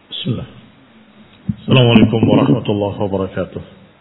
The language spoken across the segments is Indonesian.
Bismillah. Assalamualaikum warahmatullahi wabarakatuh.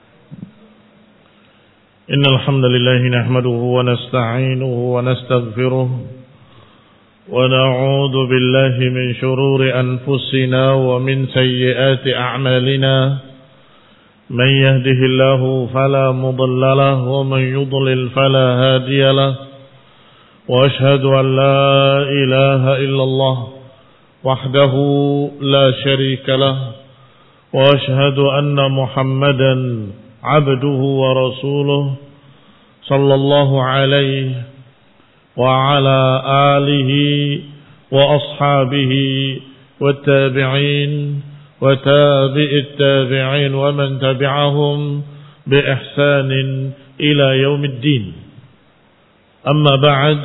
Innal hamdalillah nahmaduhu wa nasta'inuhu wa nastaghfiruh wa na'udzu billahi min shururi anfusina wa min sayyiati a'malina. Man yahdihillahu fala mudilla lahu wa man yudlil fala hadiya lahu. Wa ashhadu an la ilaha illallah وحده لا شريك له وأشهد أن محمدا عبده ورسوله صلى الله عليه وعلى آله وأصحابه والتابعين وتابع التابعين ومن تبعهم بإحسان إلى يوم الدين. أما بعد،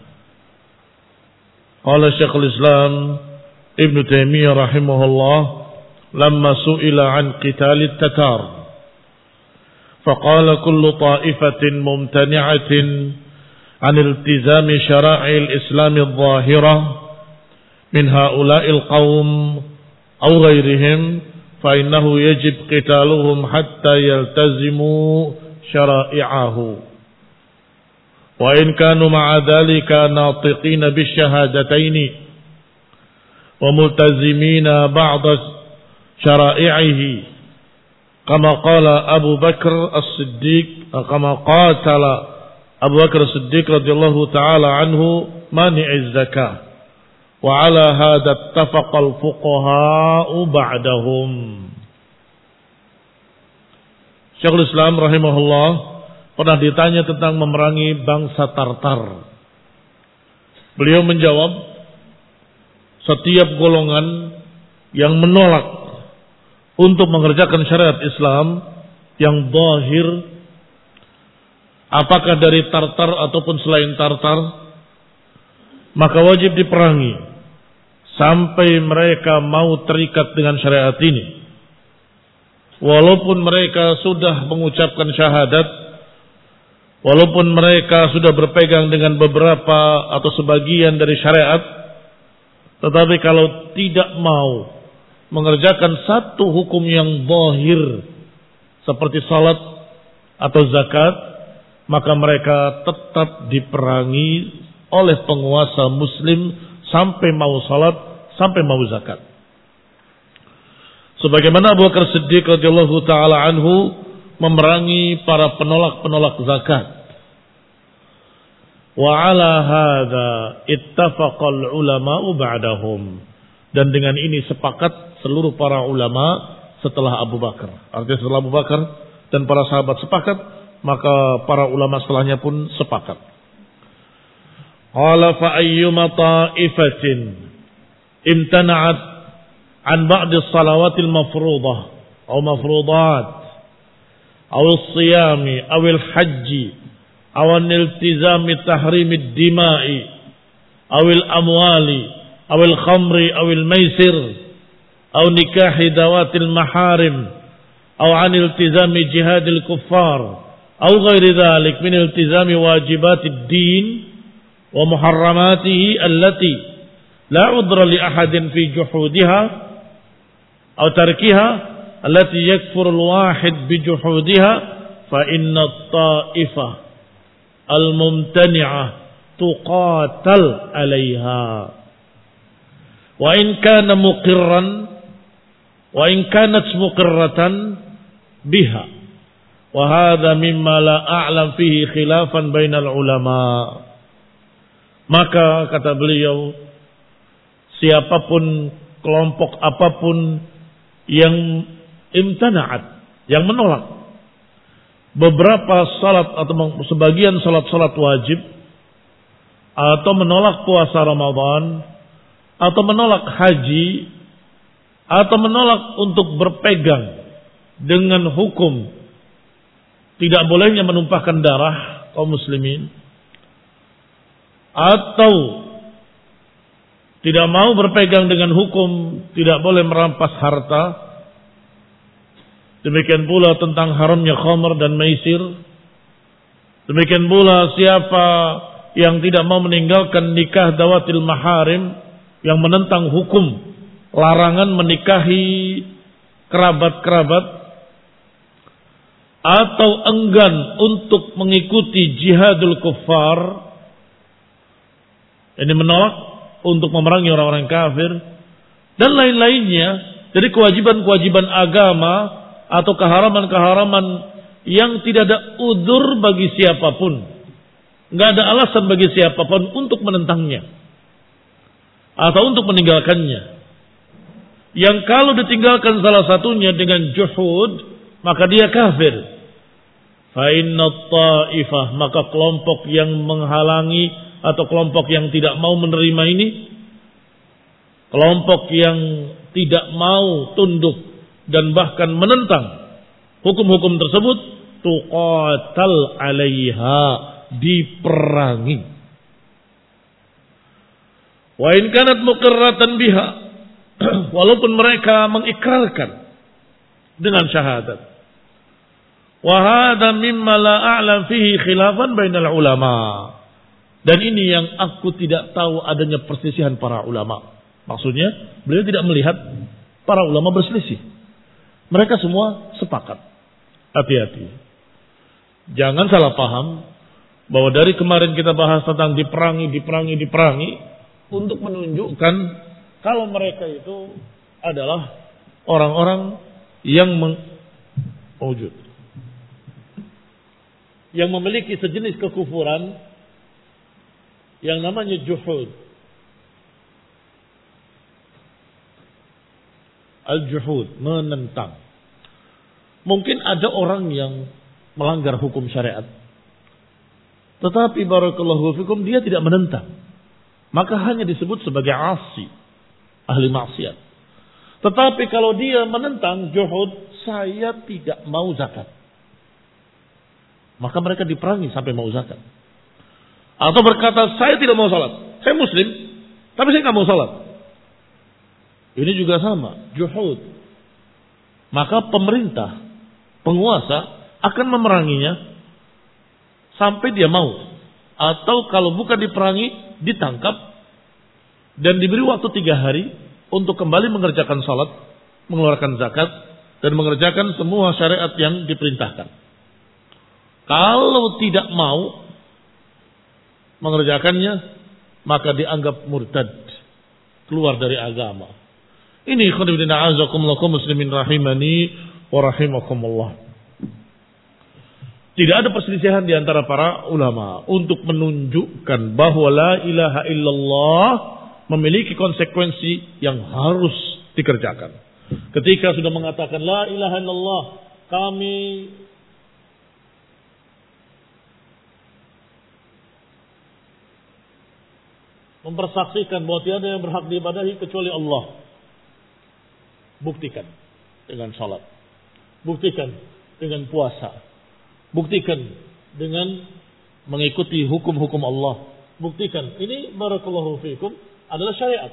قال شيخ الإسلام ابن تيمية رحمه الله لما سئل عن قتال التتار فقال كل طائفة ممتنعة عن التزام شرائع الإسلام الظاهرة من هؤلاء القوم أو غيرهم فإنه يجب قتالهم حتى يلتزموا شرائعه وإن كانوا مع ذلك ناطقين بالشهادتين وملتزمين بعض شرائعه كما قال أبو بكر الصديق كما قاتل أبو بكر الصديق رضي الله تعالى عنه مانع الزكاة وعلى هذا اتفق الفقهاء بعدهم. Syekhul Islam rahimahullah pernah ditanya tentang memerangi bangsa Tartar. Beliau menjawab, setiap golongan yang menolak untuk mengerjakan syariat Islam yang zahir, apakah dari Tartar ataupun selain Tartar, maka wajib diperangi sampai mereka mau terikat dengan syariat ini. Walaupun mereka sudah mengucapkan syahadat, walaupun mereka sudah berpegang dengan beberapa atau sebagian dari syariat, tetapi kalau tidak mau mengerjakan satu hukum yang zahir seperti salat atau zakat, maka mereka tetap diperangi oleh penguasa muslim sampai mau salat, sampai mau zakat. Sebagaimana Abu Bakar Siddiq radhiyallahu taala anhu memerangi para penolak-penolak zakat. Wa ala hadza ittafaqal ulama'u ba'dahum, dan dengan ini sepakat seluruh para ulama setelah Abu Bakar. Artinya setelah Abu Bakar dan para sahabat sepakat, maka para ulama setelahnya pun sepakat. Qala fa ayyuma ta'ifatin imtana'at an ba'd as-salawatil mafruḍah aw mafruḍat aw as-siyami aw al-hajji أو الالتزام تحريم الدماء أو الأموال أو الخمر أو الميسر أو نكاح ذوات المحارم أو عن التزام جهاد الكفار أو غير ذلك من التزام واجبات الدين ومحرماته التي لا عذر لأحد في جحودها أو تركها التي يكفر الواحد بجحودها فإن الطائفة al-mumtani'ah tuqatal 'alaiha wa in kana muqirran wa in kanat muqirratan biha wa hadha mimma la a'lam fihi khilafan bainal ulama. Maka kata beliau, siapapun kelompok apapun yang imtana'at, yang menolak beberapa salat atau sebagian salat-salat wajib, atau menolak puasa Ramadan, atau menolak haji, atau menolak untuk berpegang dengan hukum tidak bolehnya menumpahkan darah kaum muslimin, atau tidak mau berpegang dengan hukum tidak boleh merampas harta. Demikian pula tentang haramnya khamr dan maisir. Demikian pula siapa yang tidak mau meninggalkan nikah dawatil maharim, yang menentang hukum larangan menikahi kerabat-kerabat atau enggan untuk mengikuti jihadul kuffar, ini menolak untuk memerangi orang-orang kafir dan lain-lainnya dari kewajiban-kewajiban agama atau keharaman-keharaman yang tidak ada udzur bagi siapapun, nggak ada alasan bagi siapapun untuk menentangnya atau untuk meninggalkannya. Yang kalau ditinggalkan salah satunya dengan juhud, maka dia kafir. Fa inna ta'ifah, maka kelompok yang menghalangi atau kelompok yang tidak mau menerima ini, kelompok yang tidak mau tunduk dan bahkan menentang hukum-hukum tersebut, tuqatal 'alaiha, diperangi. Wa in kanat muqirratan biha, walaupun mereka mengikrarkan dengan syahadat. Wa hadza mimma la a'lam fihi khilafan bainal ulama. Dan ini yang aku tidak tahu adanya perselisihan para ulama. Maksudnya, beliau tidak melihat para ulama berselisih. Mereka semua sepakat. Hati-hati. Jangan salah paham bahwa dari kemarin kita bahas tentang diperangi untuk menunjukkan kalau mereka itu adalah orang-orang yang wujud, yang memiliki sejenis kekufuran yang namanya juhud. Al-juhud, menentang. Mungkin ada orang yang melanggar hukum syariat, tetapi barakallahu fikum dia tidak menentang, maka hanya disebut sebagai asi, ahli maksiat. Tetapi kalau dia menentang juhud, saya tidak mau zakat, maka mereka diperangi sampai mau zakat. Atau berkata, saya tidak mau salat, saya muslim, tapi saya nggak mau salat. Ini juga sama, juhud. Maka pemerintah, penguasa akan memeranginya sampai dia mau. Atau kalau bukan diperangi, ditangkap dan diberi waktu 3 hari untuk kembali mengerjakan salat, mengeluarkan zakat, dan mengerjakan semua syariat yang diperintahkan. Kalau tidak mau mengerjakannya, maka dianggap murtad, keluar dari agama. Ini khonibina azakumullah muslimin rahimani wa rahimakumullah. Tidak ada perselisihan di antara para ulama untuk menunjukkan bahwa la ilaha illallah memiliki konsekuensi yang harus dikerjakan. Ketika sudah mengatakan la ilaha illallah, kami mempersaksikan bahwa tiada yang berhak diibadahi kecuali Allah. Buktikan dengan salat. Buktikan dengan puasa. Buktikan dengan mengikuti hukum-hukum Allah. Buktikan. Ini barakallahu fiikum adalah syariat.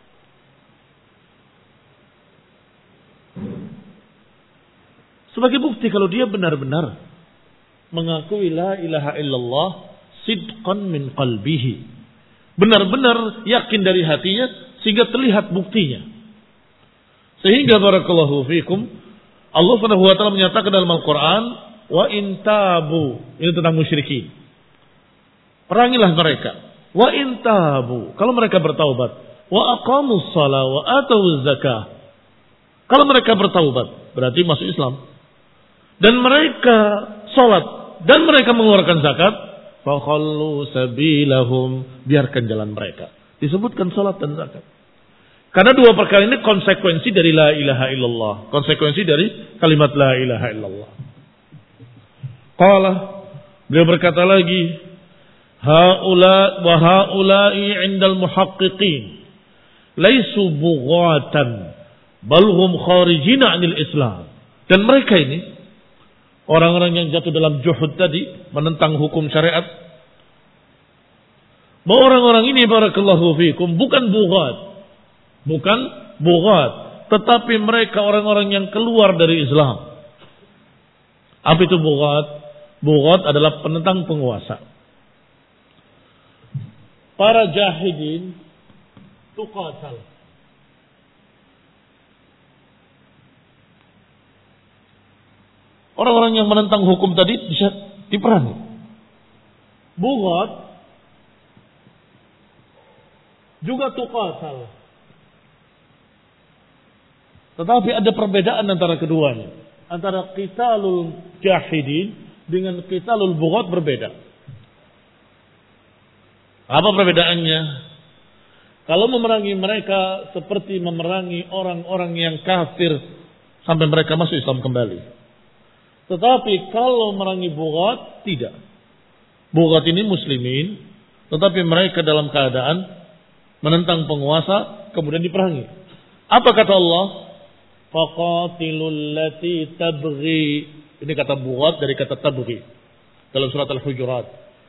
Sebagai bukti kalau dia benar-benar mengakui la ilaha illallah sidqan min qalbihi. Benar-benar yakin dari hatinya sehingga terlihat buktinya. Sehingga barakallahu fiikum Allah Subhanahu wa taala menyatakan dalam Al-Qur'an, wa in tabu, ini tentang musyrikin. Perangilah mereka. Wa in tabu, kalau mereka bertaubat, wa aqamus shalah wa atuz zakah. Kalau mereka bertaubat, berarti masuk Islam. Dan mereka salat dan mereka mengeluarkan zakat, fa khallu sabilahum, biarkan jalan mereka. Disebutkan salat dan zakat. Karena dua perkara ini konsekuensi dari la ilaha illallah. Konsekuensi dari kalimat la ilaha illallah. Qala, beliau berkata lagi, haula wa haula'i 'indal muhaqqiqin laisu bughatan bal hum kharijina 'anil Islam. Dan mereka ini orang-orang yang jatuh dalam juhud tadi, menentang hukum syariat. Bahwa orang-orang ini barakallahu fiikum bukan bughat. Bukan bughat, tetapi mereka orang-orang yang keluar dari Islam. Apa itu bughat? Bughat adalah penentang penguasa. Para jahidin tuqatal. Orang-orang yang menentang hukum tadi bisa diperangi. Bughat juga tuqatal. Tetapi ada perbedaan antara keduanya. Antara qitalul jahidin dengan qitalul bughat berbeda. Apa perbedaannya? Kalau memerangi mereka seperti memerangi orang-orang yang kafir sampai mereka masuk Islam kembali. Tetapi kalau memerangi bughat, tidak. Bughat ini muslimin, tetapi mereka dalam keadaan menentang penguasa, kemudian diperangi. Apa kata Allah? Faqatilul lati tabghi. Ini kata bughat dari kata tabghi dalam surat Al-Hujurat.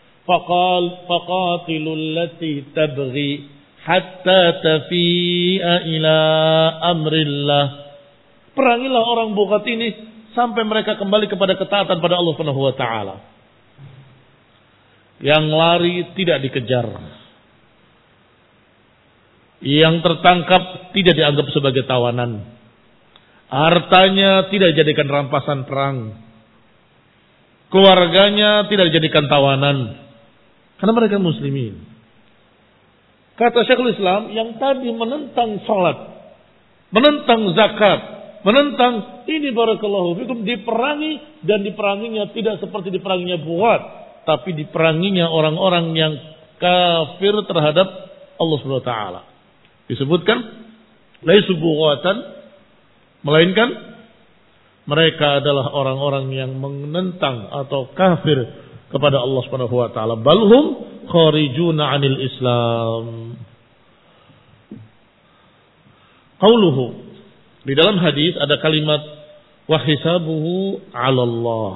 Faqatilul lati tabghi hatta tafi'a ila amrillah. Perangilah orang bughat ini sampai mereka kembali kepada ketaatan pada Allah Subhanahu wa taala. Yang lari tidak dikejar. Yang tertangkap tidak dianggap sebagai tawanan. Hartanya tidak dijadikan rampasan perang. Keluarganya tidak dijadikan tawanan. Karena mereka muslimin. Kata Syekhul Islam yang tadi menentang salat, menentang zakat, menentang ini barakallahu fikum diperangi, dan diperanginya tidak seperti diperanginya bughat, tapi diperanginya orang-orang yang kafir terhadap Allah Subhanahu wa taala. Disebutkan laisu bughatan, melainkan mereka adalah orang-orang yang menentang atau kafir kepada Allah Subhanahu wa taala. Balhum kharijuna 'anil Islam. Qauluhu, di dalam hadis ada kalimat wa hisabuhu 'ala Allah.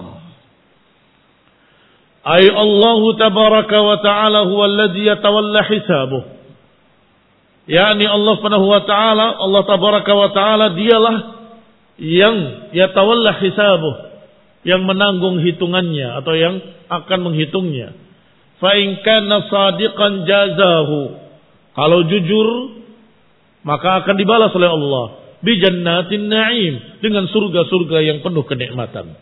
Ay Allah tabaraka wa ta'ala huwa alladhi yatawalla hisabuh. Yani Allah Subhanahu wa ta'ala, Allah tabaraka wa ta'ala dialah yang yatawalla hisabuh, yang menanggung hitungannya atau yang akan menghitungnya. Fa in kana shadiqan jazahu. Kalau jujur maka akan dibalas oleh Allah bi jannatin na'im, dengan surga-surga yang penuh kenikmatan.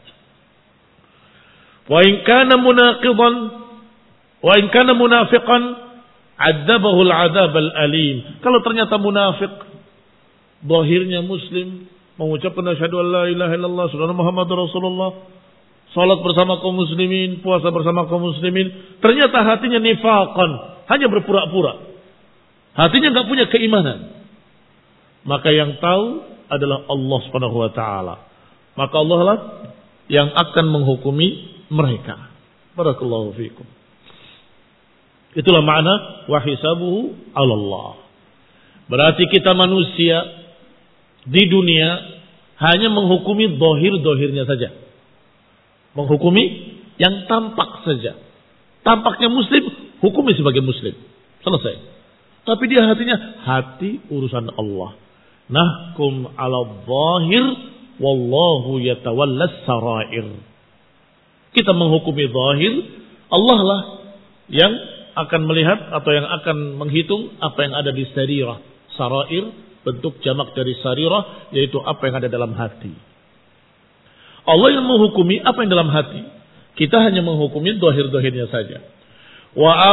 Wa in kana munaqidan wa in kana munafiqan adzabahu al-'adzab al-alim. Kalau ternyata munafik, zahirnya muslim, mengucapkan asyhadu an la ilaha illallah wa Muhammadur Rasulullah, salat bersama kaum muslimin, puasa bersama kaum muslimin, ternyata hatinya nifaqan, hanya berpura-pura. Hatinya enggak punya keimanan. Maka yang tahu adalah Allah Subhanahu wa taala. Maka Allah lah yang akan menghukumi mereka. Barakallahu fiikum. Itulah makna wa hisabuhu 'ala Allah. Berarti kita manusia di dunia hanya menghukumi zahir-zahirnya saja. Menghukumi yang tampak saja. Tampaknya muslim, hukumi sebagai muslim. Selesai. Tapi dia hatinya hati urusan Allah. Nahkum 'ala zahir wallahu yatawallas sarair. Kita menghukumi zahir, Allah lah yang akan melihat atau yang akan menghitung apa yang ada di sarirah. Sarair bentuk jamak dari sarirah, yaitu apa yang ada dalam hati. Allah yang menghukumi apa yang dalam hati. Kita hanya menghukumi zahir-zahirnya saja. Wa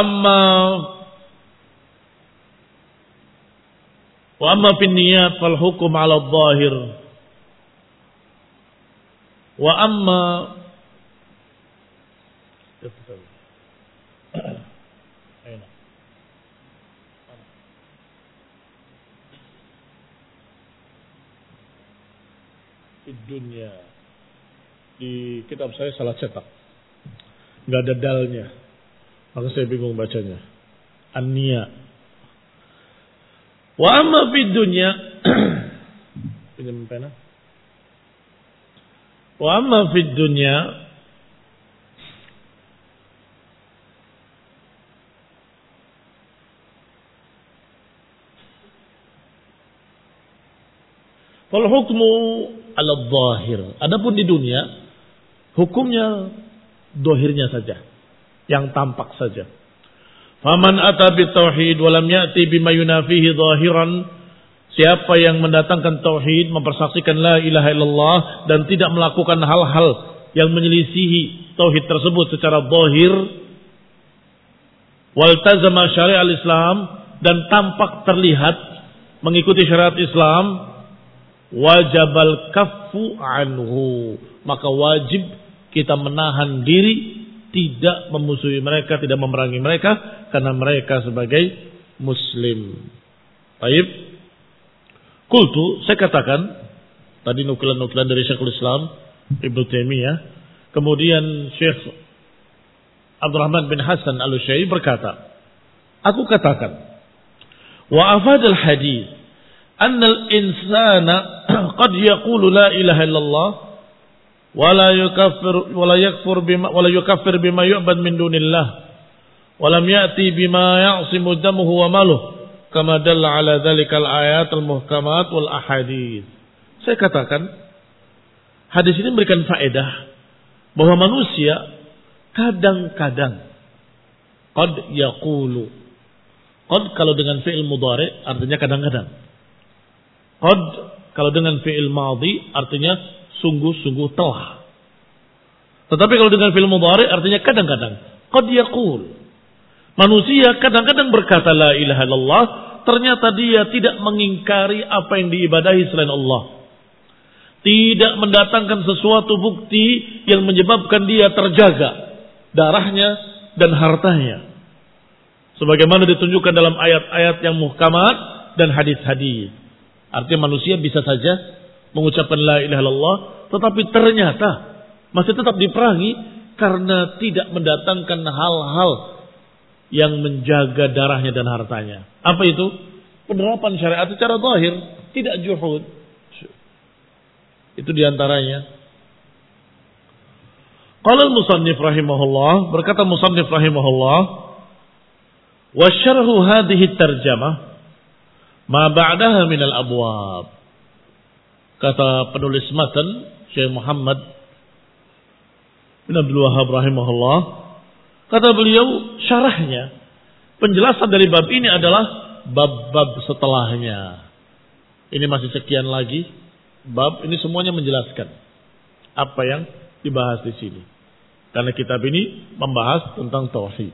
amma fin niyat fal hukum 'ala adh-dhahir. Wa amma di dunia, di kitab saya salah cetak, nggak ada dalnya, maka saya bingung bacanya. An-niya. Wa amma fid dunya, pinjam pena. Wa amma fid dunya, fal hukmu 'ala adh-dhahir. Adapun di dunia, hukumnya zahirnya saja, yang tampak saja. Faman ata bitauhid wa lam ya'ti bima yunafihi zahiran, siapa yang mendatangkan tauhid, mempersaksikan la ilaha illallah dan tidak melakukan hal-hal yang menyelisihi tauhid tersebut secara zahir, waltazama syari'al Islam, dan tampak terlihat mengikuti syariat Islam, wajabal kaffu anhu, maka wajib kita menahan diri, tidak memusuhi mereka, tidak memerangi mereka, karena mereka sebagai muslim. Baik. Qultu, saya katakan, tadi nukilan-nukilan dari Syekhul Islam Ibnu Taimiyah, kemudian Syekh Abdurrahman bin Hasan Al-Utsyairi berkata, aku katakan, wa afadal hadis annal insana qad yaqulu la ilaha illallah wa la yukaffir bima yu'bad min dunillah wa lam ya'ti bima ya'simu damuhu wa maluhu kama dalla ala dzalikal ayat al-muhkamat wal ahadits. Saya katakan, hadis ini memberikan faedah bahwa manusia kadang-kadang qad yaqulu. Qad kalau dengan fi'il mudhari artinya kadang-kadang. Qad kalau dengan fi'il madhi artinya sungguh-sungguh telah. Tetapi kalau dengan fi'il mudhari artinya kadang-kadang. Qad yaqul. Manusia kadang-kadang berkata la ilaha illallah, ternyata dia tidak mengingkari apa yang diibadahi selain Allah. Tidak mendatangkan sesuatu bukti yang menyebabkan dia terjaga darahnya dan hartanya, sebagaimana ditunjukkan dalam ayat-ayat yang muhkamat dan hadis-hadis. Artinya manusia bisa saja mengucapkan la ilaha illallah, tetapi ternyata masih tetap diperangi karena tidak mendatangkan hal-hal yang menjaga darahnya dan hartanya. Apa itu? Penerapan syariat secara zahir, tidak juhud. Itu diantaranya. Qala al-musannif rahimahullah, berkata musannif rahimahullah, wa syarhu hadhihi tarjamah ma ba'daha min al-abwab. Kata penulis matan Syekh Muhammad bin Abdul Wahhab rahimahullah, kata beliau, syarahnya, penjelasan dari bab ini adalah bab-bab setelahnya. Ini masih sekian lagi bab, ini semuanya menjelaskan apa yang dibahas di sini. Karena kitab ini membahas tentang tauhid.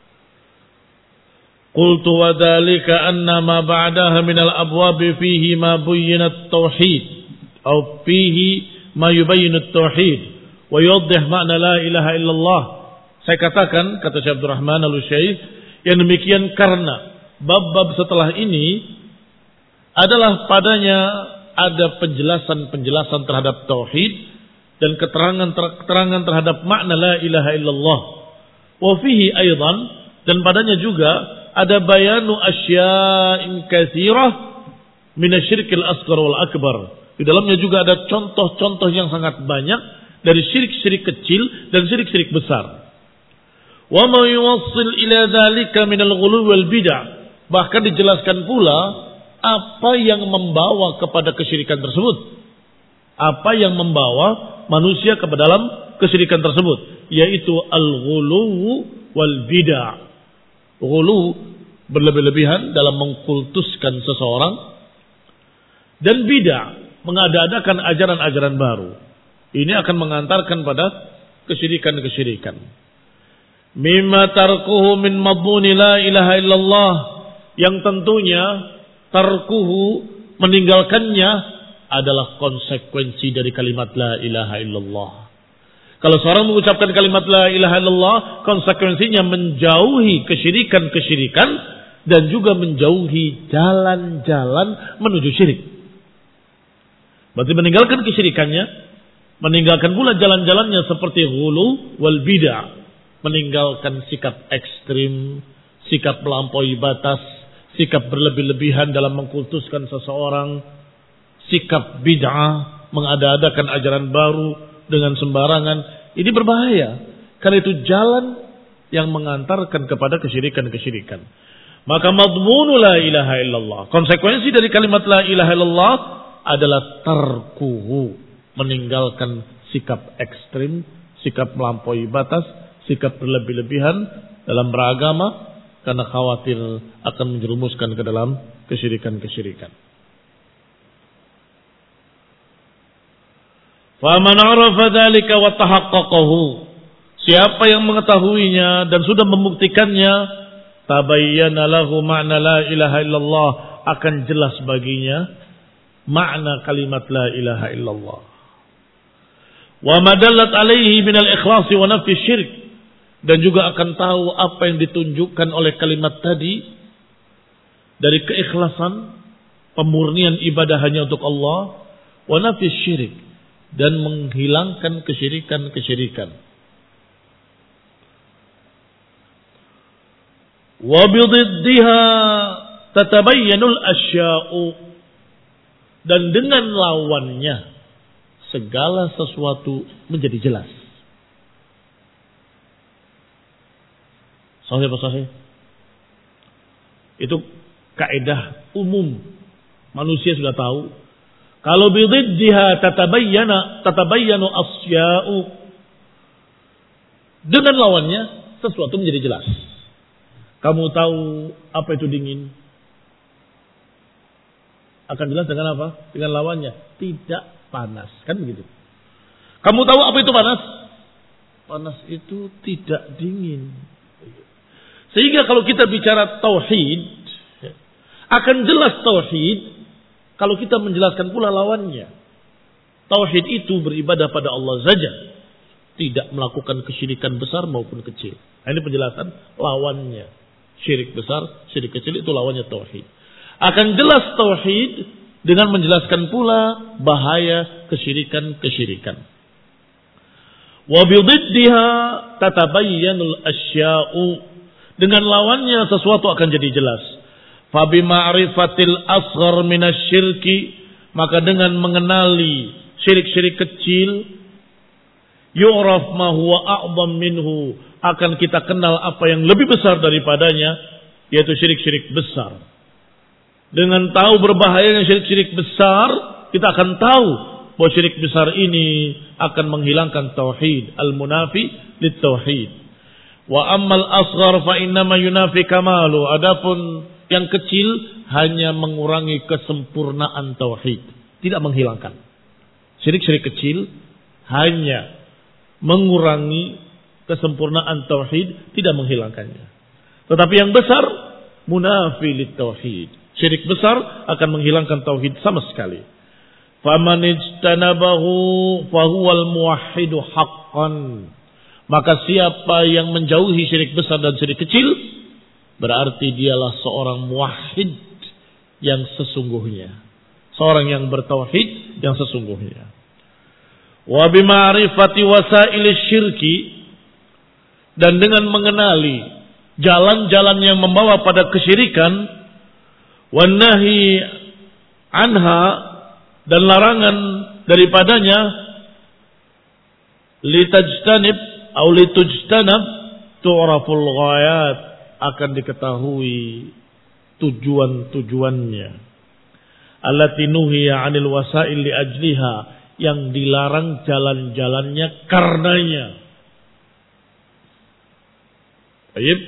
Qultu wa dzalika anna ma ba'daha min al-abwab fihi ma buyyina at-tauhid aw fihi ma yubayyinu at-tauhid wa yuwaddih ma'na la ilaha illallah. Saya katakan, kata Syekh Abdurrahman Al-Utsyairi, yang demikian karena bab-bab setelah ini adalah padanya ada penjelasan-penjelasan terhadap tauhid dan keterangan terhadap makna la ilaha illallah. Wa fihi aidan, dan padanya juga ada bayanu asya'in katsirah min asyirkil asghar wal akbar. Di dalamnya juga ada contoh-contoh yang sangat banyak dari syirik-syirik kecil dan syirik-syirik besar. Wa ma yuwassil ila dzalika min al-ghuluw wal bid'ah. Bahkan dijelaskan pula apa yang membawa kepada kesyirikan tersebut. Apa yang membawa manusia ke dalam kesyirikan tersebut, yaitu al-ghuluw wal bid'ah. Ghuluw, berlebih-lebihan dalam mengkultuskan seseorang, dan bid'ah, mengada-adakan ajaran-ajaran baru. Ini akan mengantarkan pada kesyirikan-kesyirikan. Mimma tarkuhu min madmuni la ilaha illallah, yang tentunya tarkuhu, meninggalkannya, adalah konsekuensi dari kalimat la ilaha illallah. Kalau seorang mengucapkan kalimat la ilaha illallah, konsekuensinya menjauhi kesyirikan-kesyirikan dan juga menjauhi jalan-jalan menuju syirik. Berarti meninggalkan kesyirikannya, meninggalkan pula jalan-jalannya seperti ghulu wal bid'ah, meninggalkan sikap ekstrim, sikap melampaui batas, sikap berlebih-lebihan dalam mengkultuskan seseorang, sikap bid'ah, mengada-adakan ajaran baru dengan sembarangan. Ini berbahaya, karena itu jalan yang mengantarkan kepada kesyirikan-kesyirikan. Maka madmunu la ilaha illallah, konsekuensi dari kalimat la ilaha illallah adalah tarkuhu, meninggalkan sikap ekstrim, sikap melampaui batas, sikap berlebih-lebihan dalam beragama, karena khawatir akan menjerumuskan ke dalam kesyirikan-kesyirikan. Faman 'arafa dzalika wa tahaqqaqahu, siapa yang mengetahuinya dan sudah membuktikannya, tabayyana lahu ma'na la ilaha illallah, akan jelas baginya makna kalimat la ilaha illallah. Wa madallat alaihi minal ikhlasi wa nafi syirk, dan juga akan tahu apa yang ditunjukkan oleh kalimat tadi dari keikhlasan, pemurnian ibadah hanya untuk Allah, wa nafi syirik, dan menghilangkan kesyirikan-kesyirikan. Wa bididdiha tatabayyanul asya'u, dan dengan lawannya segala sesuatu menjadi jelas. Sahih apa sahih? Itu kaidah umum, manusia sudah tahu. Kalau bididdiha tatabayyanu asya'u, dengan lawannya sesuatu menjadi jelas. Kamu tahu apa itu dingin? Akan jelas dengan apa? Dengan lawannya. Tidak panas. Kan begitu. Kamu tahu apa itu panas? Panas itu tidak dingin. Sehingga kalau kita bicara tauhid, akan jelas tauhid kalau kita menjelaskan pula lawannya. Tauhid itu beribadah pada Allah saja, tidak melakukan kesyirikan besar maupun kecil. Nah, ini penjelasan lawannya. Syirik besar, syirik kecil, itu lawannya tauhid. Akan jelas tauhid dengan menjelaskan pula bahaya kesyirikan-kesyirikan. Wa bididdiha tatabayyanul asya'u, dengan lawannya sesuatu akan jadi jelas. Fa bima'rifatil asghar minasyirki, maka dengan mengenali syirik-syirik kecil, yu'raf ma huwa a'zam minhu, akan kita kenal apa yang lebih besar daripadanya, yaitu syirik-syirik besar. Dengan tahu berbahayanya syirik-syirik besar, kita akan tahu bahwa syirik besar ini akan menghilangkan tauhid, al-munafi lit-tauhid. Wa ammal asghar fa innama yunafi kamalu, adapun yang kecil hanya mengurangi kesempurnaan tauhid, tidak menghilangkan. Syirik-syirik kecil hanya mengurangi kesempurnaan tauhid, tidak menghilangkannya. Tetapi yang besar munafi lit-tauhid. Syirik besar akan menghilangkan tauhid sama sekali. Faman ijtanabahu fahuwal muwahhidu haqqan. Maka siapa yang menjauhi syirik besar dan syirik kecil, berarti dialah seorang muwahhid yang sesungguhnya. Seorang yang bertauhid yang sesungguhnya. Wa bima'rifati wasaili syirki, dan dengan mengenali jalan-jalan yang membawa pada kesyirikan, wan nahi anha, dan larangan daripadanya, litajtanib atau litujtanab tu'raful ghayat, akan diketahui tujuan-tujuannya. Allati nuhiya 'anil wasail li ajliha, yang dilarang jalan-jalannya karenanya. Baik.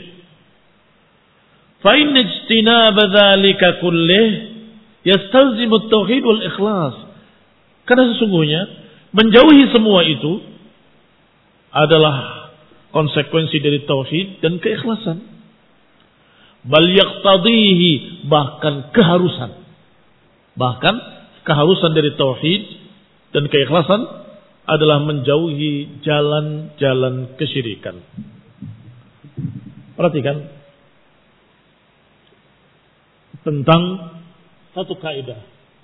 Fa in ijtinab dzalika kullih yastalzimu at-tauhid wal ikhlas. Karena sesungguhnya menjauhi semua itu adalah konsekuensi dari tauhid dan keikhlasan. Bal yaqtadihi, bahkan keharusan. Bahkan keharusan dari tauhid dan keikhlasan adalah menjauhi jalan-jalan kesyirikan. Perhatikan tentang satu kaidah.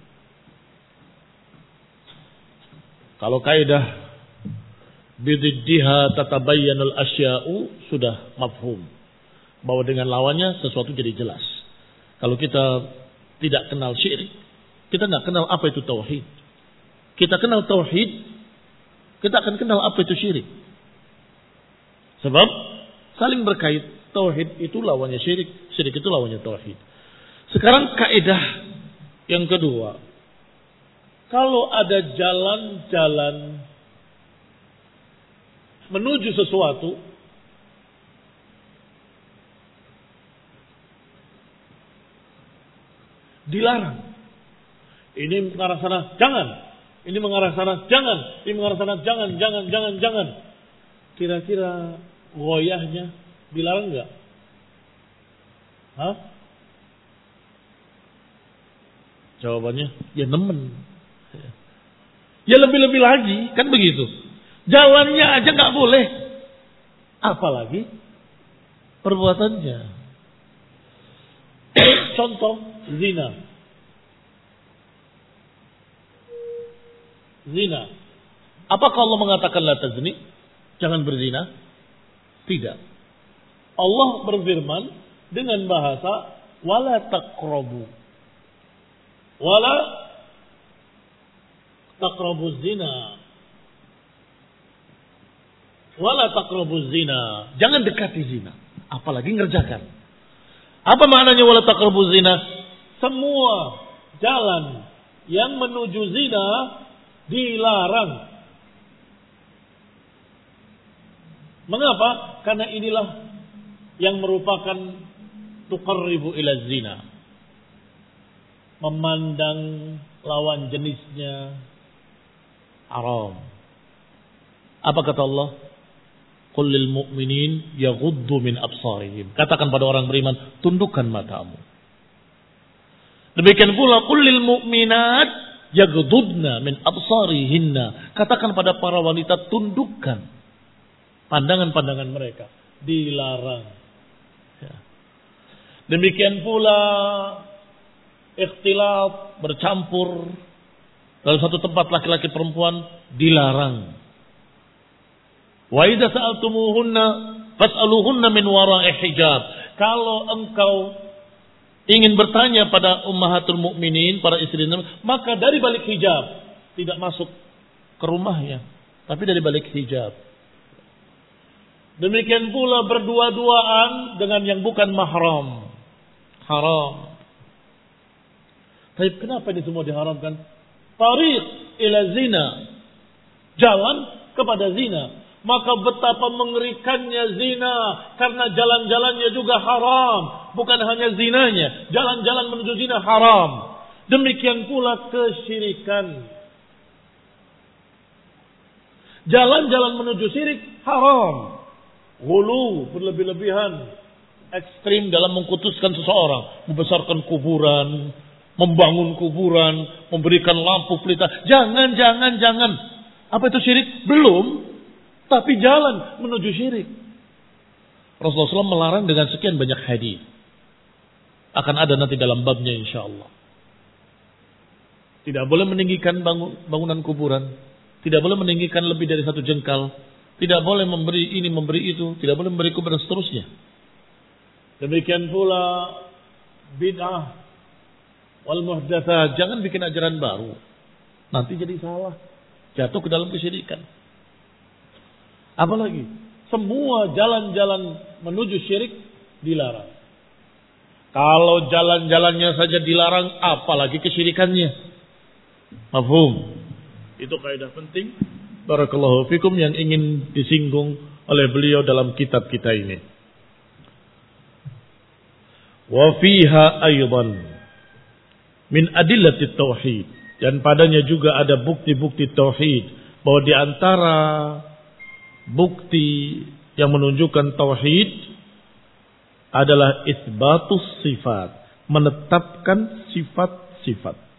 Kalau kaidah bididdiha tatabayyanul asya'u sudah mafhum, bahwa dengan lawannya sesuatu jadi jelas. Kalau kita tidak kenal syirik, kita nggak kenal apa itu tauhid. Kita kenal tauhid, kita akan kenal apa itu syirik. Sebab saling berkait. Tauhid itu lawannya syirik, syirik itu lawannya tauhid. Sekarang kaidah yang kedua. Kalau ada jalan-jalan menuju sesuatu, dilarang. Ini ke arah sana, jangan. Ini mengarah sana, jangan. Ini mengarah sana, jangan. Kira-kira goyahnya dilarang enggak? Hah? Jawabannya, ya nemen. Ya lebih-lebih lagi, kan begitu. Jalannya aja nggak boleh. Apalagi perbuatannya. Contoh, zina. Zina. Apakah Allah mengatakan la tazni? Jangan berzina? Tidak. Allah berfirman dengan bahasa wala taqrabu. Wala taqrabu zina. Wala taqrabu zina. Jangan dekati zina, apalagi ngerjakan. Apa maknanya wala taqrabu zina? Semua jalan yang menuju zina dilarang. Mengapa? Karena inilah yang merupakan tuqarribu ila zina. Memandang lawan jenisnya haram. Apa kata Allah? Qul lil mu'minin yaghuddu min absarihim. Katakan pada orang beriman, tundukkan matamu. Demikian pula qul lil mu'minat yaghdudna min absarihinna. Katakan pada para wanita, tundukkan pandangan-pandangan mereka. Dilarang. Ya. Demikian pula ikhtilat, bercampur dalam satu tempat laki-laki perempuan dilarang. Wa idza sa'altumuhunna fas'aluhunna min wara'i hijab. Kalau engkau ingin bertanya pada ummahatul mukminin, para istri Nabi, maka dari balik hijab, tidak masuk ke rumahnya, tapi dari balik hijab. Demikian pula berdua-duaan dengan yang bukan mahram. Haram. Tapi kenapa ini semua diharamkan? Tariq ila zina. Jalan kepada zina. Maka betapa mengerikannya zina. Karena jalan-jalannya juga haram. Bukan hanya zinanya. Jalan-jalan menuju zina haram. Demikian pula kesyirikan. Jalan-jalan menuju syirik haram. Ghulu, berlebih-lebihan. Ekstrim dalam mengkutuskan seseorang. Membesarkan kuburan. Membangun kuburan. Memberikan lampu pelita. Jangan. Apa itu syirik? Belum. Tapi jalan menuju syirik. Rasulullah SAW melarang dengan sekian banyak hadis. Akan ada nanti dalam babnya insyaAllah. Tidak boleh meninggikan bangunan kuburan. Tidak boleh meninggikan lebih dari satu jengkal. Tidak boleh memberi ini, memberi itu. Tidak boleh memberi kuburan seterusnya. Demikian pula bid'ah wal muhdatsat. Jangan bikin ajaran baru. Nanti jadi salah. Jatuh ke dalam kesyirikan. Apalagi semua jalan-jalan menuju syirik dilarang. Kalau jalan-jalannya saja dilarang, apalagi kesyirikannya. Mafhum. Itu kaidah penting. Barakallahu fikum yang ingin disinggung oleh beliau dalam kitab kita ini. Wa fiha aydan min adillati tauhid. Dan padanya juga ada bukti-bukti tauhid. Bahwa di antara bukti yang menunjukkan tauhid adalah isbatus sifat, menetapkan sifat-sifat.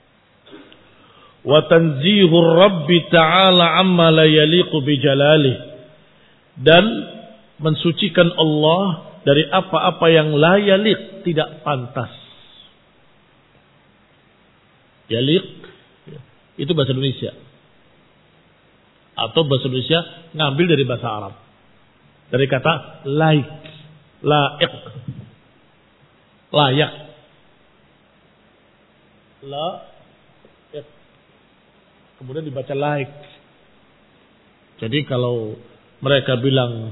Wa tanzihur Rabbi ta'ala amma la yaliqu bi jalalih, dan mensucikan Allah dari apa-apa yang la yaliq, tidak pantas. Yaliq itu bahasa Indonesia. Atau bahasa Indonesia ngambil dari bahasa Arab. Dari kata laik. Laik. Layak. Laik. Kemudian dibaca laik. Jadi kalau mereka bilang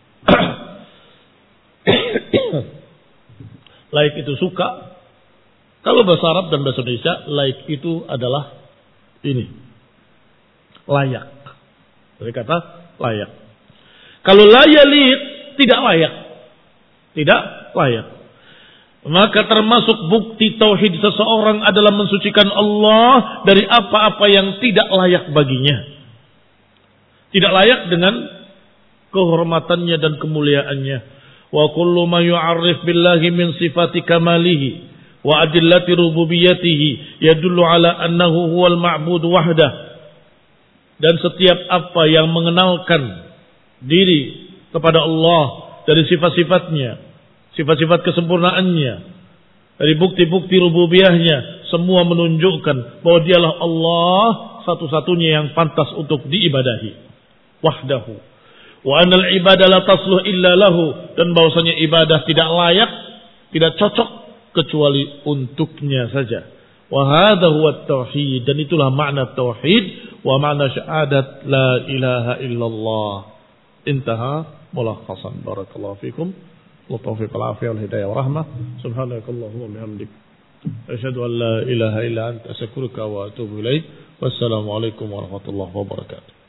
laik itu suka. Kalau bahasa Arab dan bahasa Indonesia, laik itu adalah ini. Layak. Dari kata layak. Kalau la yaliq, tidak layak. Tidak layak. Maka termasuk bukti tauhid seseorang adalah mensucikan Allah dari apa-apa yang tidak layak baginya. Tidak layak dengan kehormatannya dan kemuliaannya. Wa kullu ma yu'arrif billahi min sifati kamalihi wa adillati rububiyyatihi yadullu ala annahu huwal ma'bud wahdah. Dan setiap apa yang mengenalkan diri kepada Allah dari sifat-sifatnya, sifat-sifat kesempurnaannya, dari bukti-bukti rububiyahnya, semua menunjukkan bahwa dialah Allah satu-satunya yang pantas untuk diibadahi. Wahdahu. Wa anal ibadah la tasluh illa lahu. Dan bahwasanya ibadah tidak layak, tidak cocok kecuali untuknya saja. Wa hadha huwa tauhid. Dan itulah makna tauhid. Wa makna syahadat la ilaha illallah. Intaha mulakhasan. Barakallahu fikum. والتوفيق والعافية والهداية والرحمة سبحانك اللهم وبحمدك أشهد أن لا إله إلا أنت أستغفرك وأتوب إليك والسلام عليكم ورحمة الله وبركاته.